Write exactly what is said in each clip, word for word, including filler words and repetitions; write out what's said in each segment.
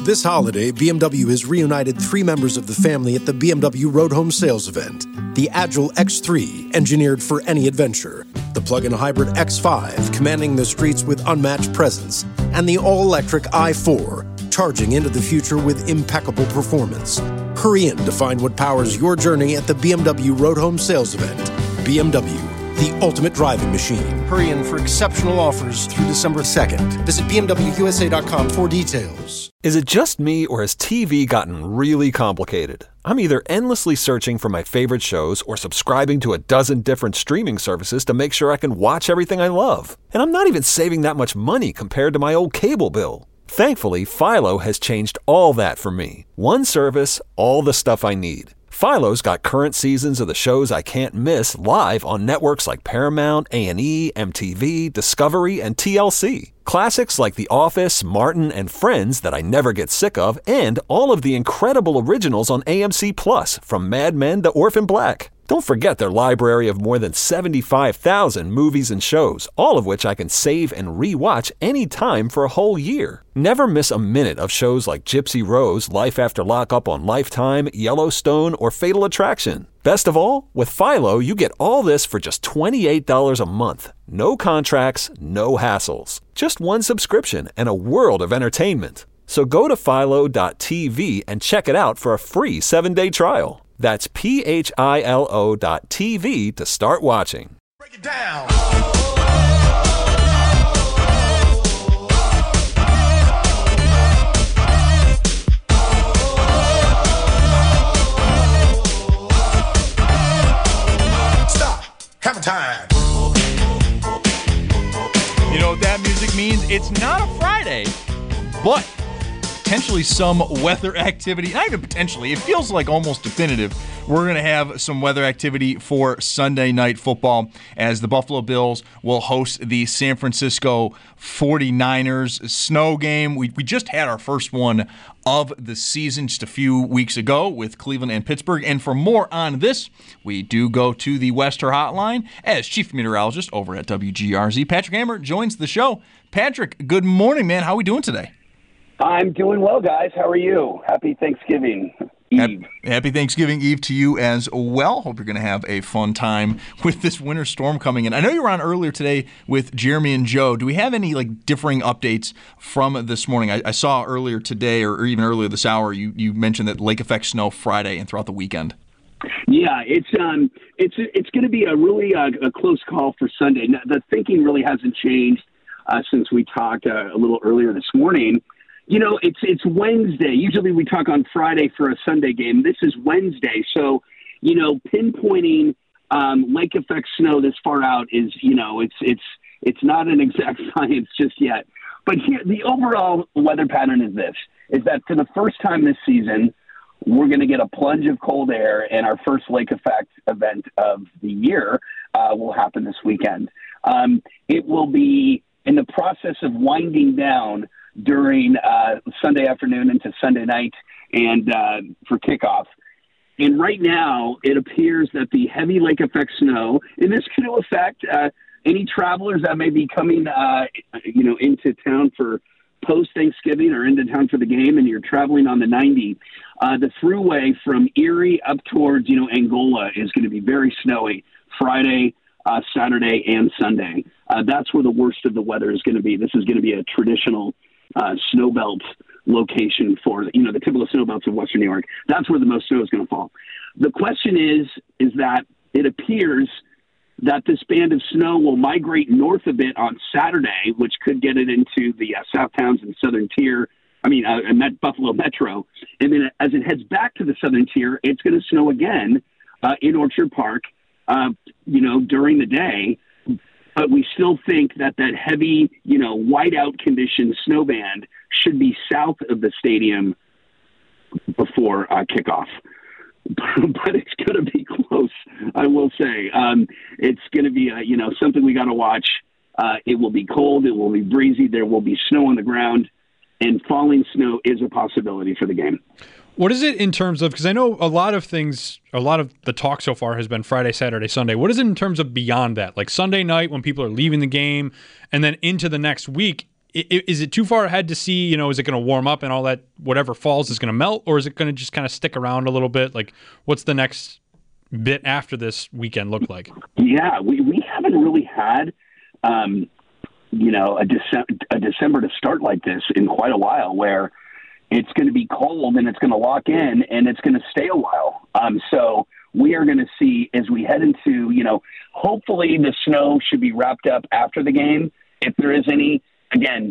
This holiday, B M W has reunited three members of the family at the B M W Road Home Sales event. The Agile X three, engineered for any adventure. The plug-in hybrid X five, commanding the streets with unmatched presence. And the all-electric i four, charging into the future with impeccable performance. Hurry in to find what powers your journey at the B M W Road Home Sales event. B M W, the ultimate driving machine. Hurry in for exceptional offers through December second. Visit B M W U S A dot com for details. Is it just me, or has T V gotten really complicated? I'm either endlessly searching for my favorite shows or subscribing to a dozen different streaming services to make sure I can watch everything I love. And I'm not even saving that much money compared to my old cable bill. Thankfully, Philo has changed all that for me. One service, all the stuff I need. Philo's got current seasons of the shows I can't miss live on networks like Paramount, A and E, M T V, Discovery, and T L C. Classics like The Office, Martin, and Friends that I never get sick of, and all of the incredible originals on A M C Plus, from Mad Men to Orphan Black. Don't forget their library of more than seventy-five thousand movies and shows, all of which I can save and re-watch anytime for a whole year. Never miss a minute of shows like Gypsy Rose, Life After Lockup on Lifetime, Yellowstone, or Fatal Attraction. Best of all, with Philo, you get all this for just twenty-eight dollars a month. No contracts, no hassles. Just one subscription and a world of entertainment. So go to philo dot t v and check it out for a free seven-day trial. That's P H I L O dot T V to start watching. Break it down. Stop. Have a time. You know what that music means? It's not a Friday, but potentially some weather activity. Not even potentially. It feels like almost definitive. We're going to have some weather activity for Sunday Night Football as the Buffalo Bills will host the San Francisco forty-niners. Snow game. We, we just had our first one of the season just a few weeks ago with Cleveland and Pittsburgh. And for more on this, we do go to the Wester Hotline as Chief Meteorologist over at W G R Z. Patrick Hammer joins the show. Patrick, good morning, man. How are we doing today? I'm doing well, guys. How are you? Happy Thanksgiving Eve. Happy Thanksgiving Eve to you as well. Hope you're going to have a fun time with this winter storm coming in. I know you were on earlier today with Jeremy and Joe. Do we have any like differing updates from this morning? I, I saw earlier today, or, or even earlier this hour, you, you mentioned that lake effect snow Friday and throughout the weekend. Yeah, it's um, it's it's going to be a really uh, a close call for Sunday. Now, the thinking really hasn't changed uh, since we talked uh, a little earlier this morning. You know, it's it's Wednesday. Usually we talk on Friday for a Sunday game. This is Wednesday. So, you know, pinpointing um, lake effect snow this far out is, you know, it's it's it's not an exact science just yet. But here, the overall weather pattern is this, is that for the first time this season, we're going to get a plunge of cold air, and our first lake effect event of the year uh, will happen this weekend. Um, it will be in the process of winding down during uh, Sunday afternoon into Sunday night and uh, for kickoff. And right now, it appears that the heavy lake effect snow, and this could affect uh, any travelers that may be coming, uh, you know, into town for post-Thanksgiving or into town for the game, and you're traveling on the ninety. Uh, the thruway from Erie up towards, you know, Angola is going to be very snowy Friday, uh, Saturday, and Sunday. Uh, that's where the worst of the weather is going to be. This is going to be a traditional Uh, snow belt location for, you know, the typical snow belts of Western New York. That's where the most snow is going to fall. The question is, is that it appears that this band of snow will migrate north a bit on Saturday, which could get it into the uh, South Towns and Southern Tier, I mean, uh, Met, Buffalo Metro. And then as it heads back to the Southern Tier, it's going to snow again uh, in Orchard Park, uh, you know, during the day. But we still think that that heavy, you know, whiteout condition snow band should be south of the stadium before uh, kickoff. But it's going to be close, I will say. Um, it's going to be, uh, you know, something we got to watch. Uh, it will be cold. It will be breezy. There will be snow on the ground. And falling snow is a possibility for the game. What is it in terms of, because I know a lot of things, a lot of the talk so far has been Friday, Saturday, Sunday. What is it in terms of beyond that? Like Sunday night when people are leaving the game and then into the next week, is it too far ahead to see, you know, is it going to warm up and all that, whatever falls is going to melt, or is it going to just kind of stick around a little bit? Like, what's the next bit after this weekend look like? Yeah, we, we haven't really had, um, you know, a, Dece- a December to start like this in quite a while, where it's going to be cold and it's going to lock in and it's going to stay a while. Um, so we are going to see as we head into, you know, hopefully the snow should be wrapped up after the game. If there is any, again,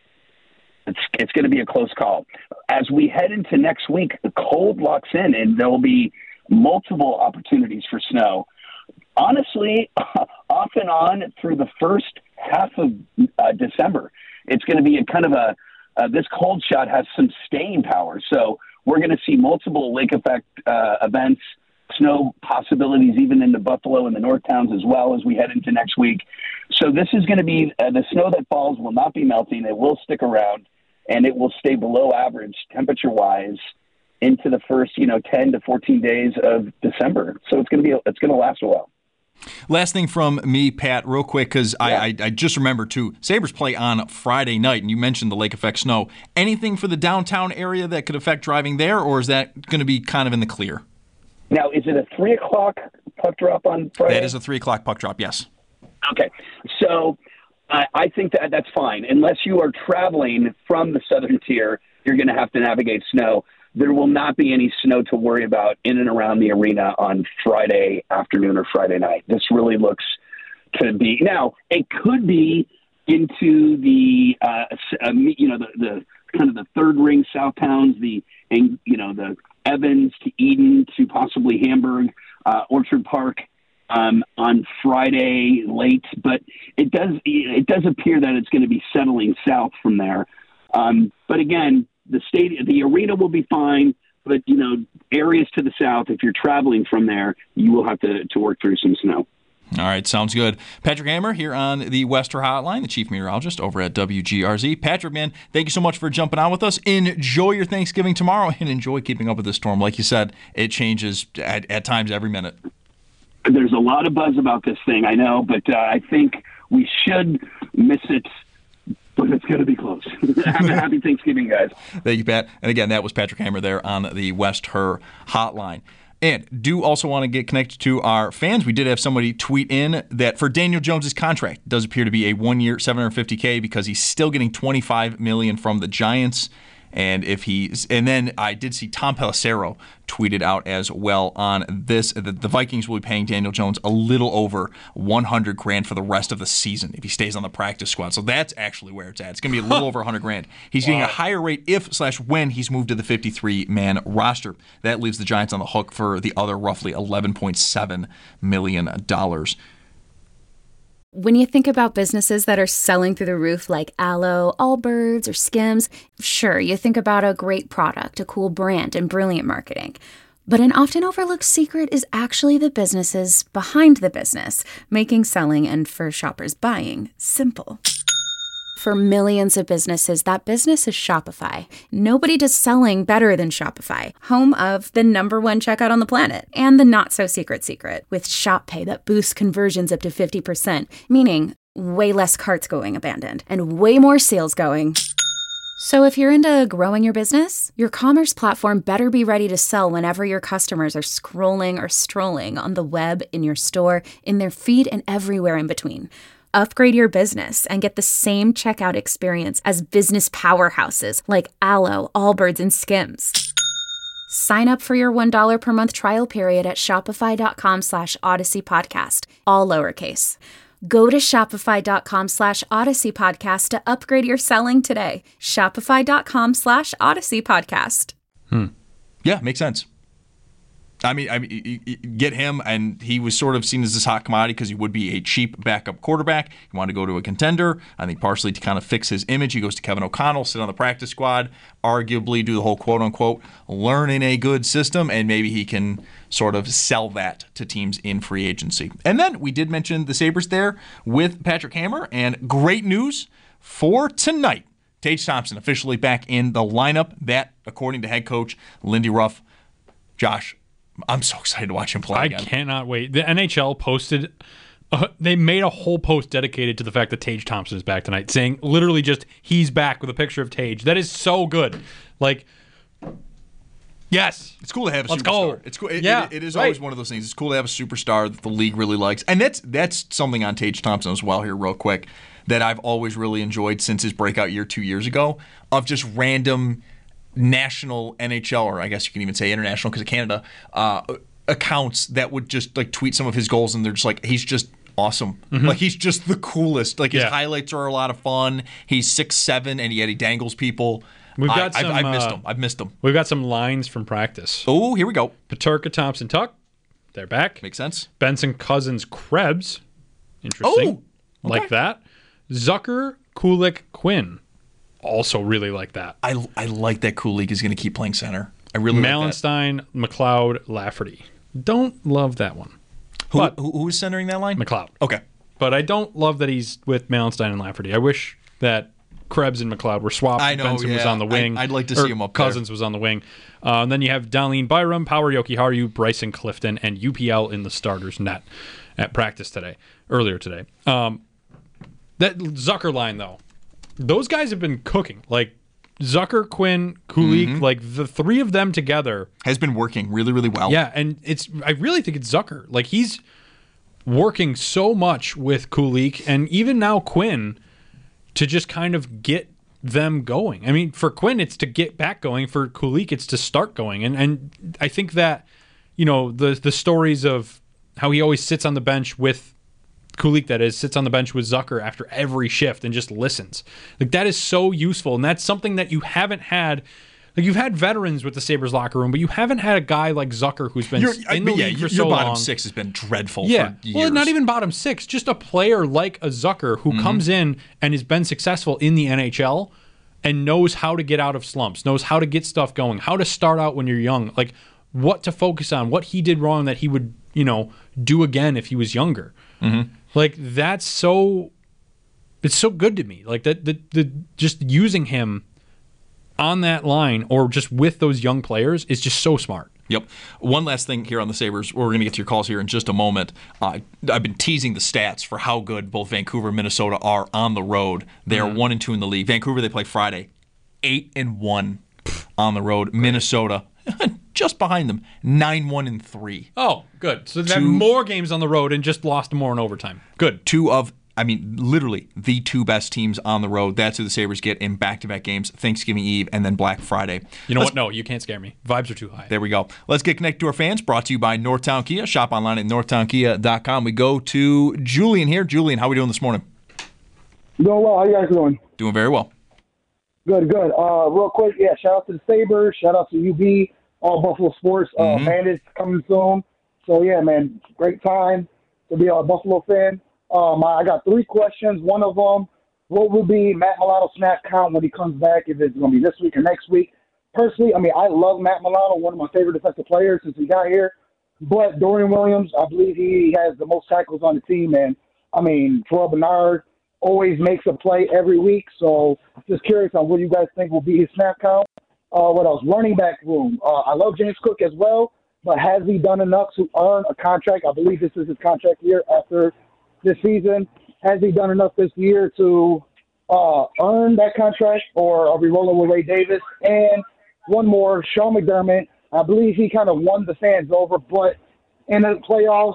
it's, it's going to be a close call. As we head into next week, the cold locks in and there will be multiple opportunities for snow. Honestly, off and on through the first half of uh, December, it's going to be a kind of a, uh, this cold shot has some staying power. So we're going to see multiple lake effect uh, events, snow possibilities even into Buffalo and the North Towns as well as we head into next week. So this is going to be, uh, the snow that falls will not be melting. It will stick around and it will stay below average temperature-wise into the first, you know, ten to fourteen days of December. So it's going to be, it's going to last a while. Last thing from me, Pat, real quick, because yeah. I, I, I just remembered, too, Sabres play on Friday night, and you mentioned the lake effect snow. Anything for the downtown area that could affect driving there, or is that going to be kind of in the clear? Now, is it a three o'clock puck drop on Friday? That is a three o'clock puck drop, yes. Okay. So I, I think that that's fine. Unless you are traveling from the southern tier, you're going to have to navigate snow. There will not be any snow to worry about in and around the arena on Friday afternoon or Friday night. This really looks to be – now, it could be into the, uh, uh, you know, the, the kind of the third ring south towns, the, and, you know, the Evans to Eden to possibly Hamburg, uh, Orchard Park um, on Friday late. But it does, it does appear that it's going to be settling south from there. Um, but again, the stadium, the arena will be fine, but, you know, areas to the south, if you're traveling from there, you will have to, to work through some snow. All right, sounds good. Patrick Hammer here on the Wester Hotline, the chief meteorologist over at W G R Z. Patrick, man, thank you so much for jumping on with us. Enjoy your Thanksgiving tomorrow and enjoy keeping up with the storm. Like you said, it changes at, at times every minute. There's a lot of buzz about this thing, I know, but uh, I think we should miss it. But it's going to be close. Have a happy Thanksgiving, guys. Thank you, Pat. And again, that was Patrick Hammer there on the West Her Hotline. And do also want to get connected to our fans. We did have somebody tweet in that for Daniel Jones' contract, it does appear to be a one-year seven hundred fifty thousand because he's still getting twenty-five million dollars from the Giants. And if he, and then I did see Tom Pelissero tweeted out as well on this that the Vikings will be paying Daniel Jones a little over one hundred grand for the rest of the season if he stays on the practice squad. So that's actually where it's at. It's going to be a little over one hundred grand. He's wow. getting a higher rate if slash when he's moved to the fifty-three man roster. That leaves the Giants on the hook for the other roughly eleven point seven million dollars. When you think about businesses that are selling through the roof like Aloe, Allbirds, or Skims, sure, you think about a great product, a cool brand, and brilliant marketing. But an often overlooked secret is actually the businesses behind the business, making selling and, for shoppers, buying simple. For millions of businesses, that business is Shopify. Nobody does selling better than Shopify, home of the number one checkout on the planet, and the not-so-secret secret, with Shop Pay that boosts conversions up to fifty percent, meaning way less carts going abandoned, and way more sales going. So if you're into growing your business, your commerce platform better be ready to sell whenever your customers are scrolling or strolling on the web, in your store, in their feed, and everywhere in between. Upgrade your business and get the same checkout experience as business powerhouses like Aloe, Allbirds, and Skims. Sign up for your one dollar per month trial period at shopify.com slash Odyssey Podcast, all lowercase. Go to shopify.com slash Odyssey Podcast to upgrade your selling today. Shopify.com slash Odyssey Podcast. Hmm. Yeah, makes sense. I mean, I mean, you, you get him, and he was sort of seen as this hot commodity because he would be a cheap backup quarterback. He wanted to go to a contender. I think partially to kind of fix his image. He goes to Kevin O'Connell, sit on the practice squad, arguably do the whole quote-unquote learn in a good system, and maybe he can sort of sell that to teams in free agency. And then we did mention the Sabres there with Patrick Hammer, and great news for tonight. Tage Thompson officially back in the lineup. That, according to head coach Lindy Ruff. Josh, I'm so excited to watch him play I again. cannot wait. The N H L posted Uh, they made a whole post dedicated to the fact that Tage Thompson is back tonight, saying literally just he's back with a picture of Tage. That is so good. Like, yes, it's cool to have a Let's superstar. Go. It's cool. It, yeah, it, it is right. always one of those things. It's cool to have a superstar that the league really likes, and that's that's something on Tage Thompson as well. Here, real quick, that I've always really enjoyed since his breakout year two years ago, of just random national N H L, or I guess you can even say international because of Canada, uh, accounts that would just like tweet some of his goals, and they're just like, he's just awesome. Mm-hmm. Like, he's just the coolest. Like, his yeah. highlights are a lot of fun. He's six seven, and yet he dangles people. We've got I, some, I've, I've missed uh, him. I've missed him. We've got some lines from practice. Oh, here we go. Peterka, Thompson, Tuck. They're back. Makes sense. Benson, Cousins, Krebs. Interesting. Oh, okay. Like that. Zucker, Kulik, Quinn. Also really like that. I, I like that Kulik is going to keep playing center. I really Malenstein, like that. McLeod, Lafferty. Don't love that one. Who, but, who who is centering that line? McLeod. Okay. But I don't love that he's with Malenstein and Lafferty. I wish that Krebs and McLeod were swapped. I know, Benson yeah. was on the wing. I, I'd like to see him up there. Cousins was on the wing. Uh, and then you have Darlene Byram, Power Yokiharu, Bryson Clifton, and U P L in the starters net at practice today, earlier today. Um, that Zucker line, though, those guys have been cooking. Like, Zucker, Quinn, Kulik, mm-hmm. like the three of them together has been working really, really well. Yeah, and it's I really think it's Zucker. Like, he's working so much with Kulik and even now Quinn to just kind of get them going. I mean, for Quinn, it's to get back going. For Kulik, it's to start going. And and I think that, you know, the the stories of how he always sits on the bench with Kulik, that is, sits on the bench with Zucker after every shift and just listens. Like, that is so useful, and that's something that you haven't had. Like, you've had veterans with the Sabres locker room, but you haven't had a guy like Zucker who's been you're, in the yeah, league for your so long. Your bottom six has been dreadful yeah. for years. Well, not even bottom six, just a player like a Zucker who mm-hmm. comes in and has been successful in the N H L and knows how to get out of slumps, knows how to get stuff going, how to start out when you're young, like what to focus on, what he did wrong that he would, you know, do again if he was younger. Mm-hmm. Like, that's so, it's so good to me. Like, that, the, the, just using him on that line or just with those young players is just so smart. Yep. One last thing here on the Sabres. We're going to get to your calls here in just a moment. Uh, I've been teasing the stats for how good both Vancouver and Minnesota are on the road. They mm-hmm. are one and two in the league. Vancouver, they play Friday, eight and one on the road. Great. Minnesota, just behind them, nine one and three. Oh, good. So they have more games on the road and just lost more in overtime. Good. Two of, I mean, literally the two best teams on the road. That's who the Sabres get in back-to-back games, Thanksgiving Eve and then Black Friday. You know Let's, what? No, you can't scare me. Vibes are too high. There we go. Let's get connected to our fans. Brought to you by Northtown Kia. Shop online at northtown kia dot com. We go to Julian here. Julian, how are we doing this morning? Doing well. How you guys doing? Doing very well. Good, good. Uh, real quick, yeah, shout out to the Sabres. Shout out to U B, all Buffalo Sports. Uh, mm-hmm. Bandits coming soon. So, yeah, man, great time to be a Buffalo fan. Um, I got three questions. One of them, what will be Matt Milano's snap count when he comes back, if it's going to be this week or next week? Personally, I mean, I love Matt Milano, one of my favorite defensive players since he got here. But Dorian Williams, I believe he has the most tackles on the team. And, I mean, Terrell Bernard always makes a play every week. So just curious on what you guys think will be his snap count. Uh, what else? Running back room. Uh, I love James Cook as well, but has he done enough to earn a contract? I believe this is his contract year after this season. Has he done enough this year to uh, earn that contract, or are we rolling with Ray Davis? And one more, Sean McDermott. I believe he kind of won the fans over, but in the playoffs,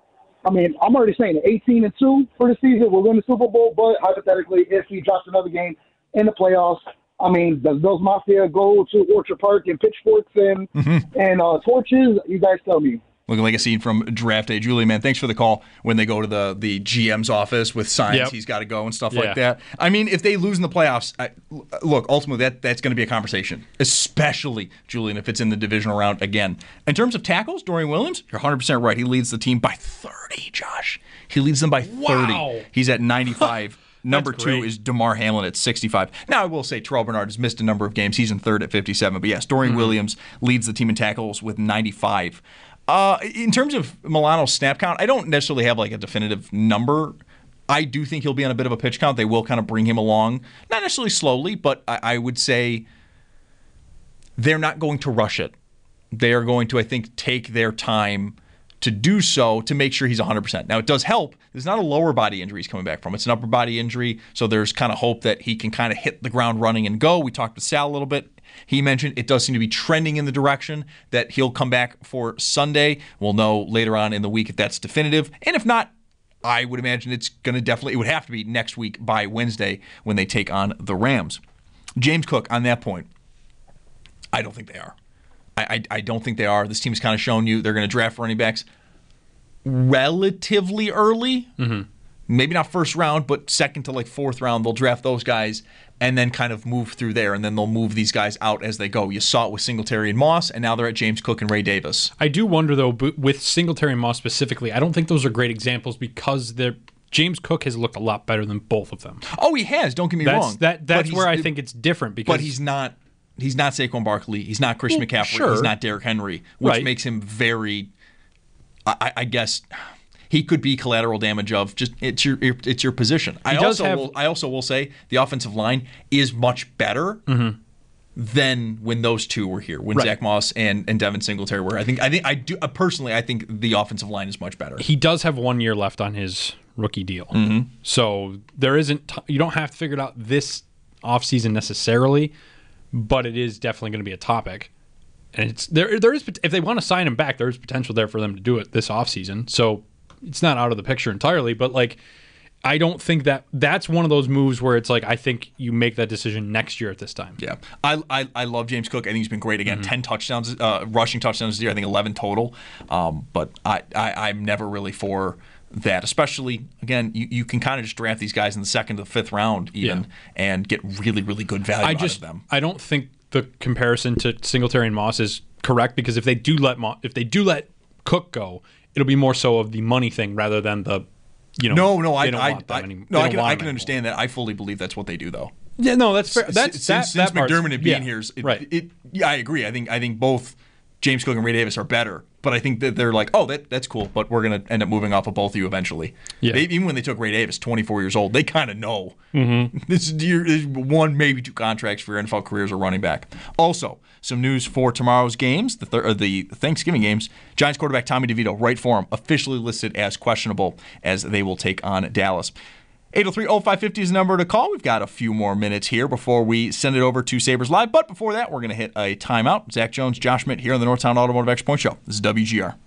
I mean, I'm already saying eighteen and two for the season. We'll win the Super Bowl, but hypothetically, if he drops another game in the playoffs, I mean, does those Mafia go to Orchard Park and pitchforks and mm-hmm. and uh, torches? You guys tell me. Looking like a scene from Draft Day. Julie, man, thanks for the call. When they go to the, the G M's office with signs, yep. he's got to go and stuff yeah. like that. I mean, if they lose in the playoffs, I, look, ultimately that that's going to be a conversation, especially, Julian, if it's in the divisional round again. In terms of tackles, Dorian Williams, you're one hundred percent right. He leads the team by thirty, Josh. He leads them by thirty. Wow. He's at ninety-five. Number That's two great. is DeMar Hamlin at sixty-five. Now, I will say Terrell Bernard has missed a number of games. He's in third at fifty-seven. But yes, Dorian mm-hmm. Williams leads the team in tackles with ninety-five. Uh, in terms of Milano's snap count, I don't necessarily have like a definitive number. I do think he'll be on a bit of a pitch count. They will kind of bring him along, not necessarily slowly, but I, I would say they're not going to rush it. They are going to, I think, take their time to do so to make sure he's one hundred percent. Now, it does help. It's not a lower body injury he's coming back from. It's an upper body injury, so there's kind of hope that he can kind of hit the ground running and go. We talked with Sal a little bit. He mentioned it does seem to be trending in the direction that he'll come back for Sunday. We'll know later on in the week if that's definitive. And if not, I would imagine it's going to definitely, it would have to be next week by Wednesday when they take on the Rams. James Cook, on that point, I don't think they are. I, I, I don't think they are. This team's kind of shown you they're going to draft running backs relatively early. Mm-hmm. Maybe not first round, but second to like fourth round. They'll draft those guys and then kind of move through there, and then they'll move these guys out as they go. You saw it with Singletary and Moss, and now they're at James Cook and Ray Davis. I do wonder, though, with Singletary and Moss specifically, I don't think those are great examples because they're James Cook has looked a lot better than both of them. Oh, he has. Don't get me that's, wrong. That, that's where I think it's different. Because But he's not He's not Saquon Barkley. He's not Christian well, McCaffrey. Sure. He's not Derrick Henry, which right. makes him very, I, I guess... He could be collateral damage of just it's your it's your position. I also have, will, I also will say the offensive line is much better mm-hmm. than when those two were here. When right. Zach Moss and, and Devin Singletary were. I think I think I do uh, personally. I think the offensive line is much better. He does have one year left on his rookie deal, mm-hmm. so there isn't. T- you don't have to figure it out this offseason necessarily, but it is definitely going to be a topic. And it's there. There is if they want to sign him back, there is potential there for them to do it this offseason. So. It's not out of the picture entirely, but like I don't think that that's one of those moves where it's like I think you make that decision next year at this time. Yeah, I I, I love James Cook. I think he's been great. Again, mm-hmm. ten touchdowns, uh, rushing touchdowns this year. I think eleven total. Um, but I, I I'm never really for that. Especially again, you, you can kind of just draft these guys in the second to the fifth round even, yeah. and get really really good value I out just, of them. I don't think the comparison to Singletary and Moss is correct because if they do let Mo- if they do let Cook go. It'll be more so of the money thing rather than the, you know. No, no, I, don't I, want I, any, no, I can, I can understand that. I fully believe that's what they do, though. Yeah, no, that's fair. That's S- that, since, that since McDermott had been yeah, here, it, right? It, yeah, I agree. I think I think both James Cook and Ray Davis are better, but I think that they're like, oh, that that's cool, but we're gonna end up moving off of both of you eventually. Yeah. They, even when they took Ray Davis, twenty-four years old, they kind of know mm-hmm. this is your this is one, maybe two contracts for your N F L career as a running back. Also, some news for tomorrow's games, the th- or the Thanksgiving games. Giants quarterback Tommy DeVito, right for him, officially listed as questionable as they will take on Dallas. eight oh three oh five five oh is the number to call. We've got a few more minutes here before we send it over to Sabres Live. But before that, we're going to hit a timeout. Zach Jones, Josh Schmidt here on the Northtown Automotive Extra Point Show. This is W G R.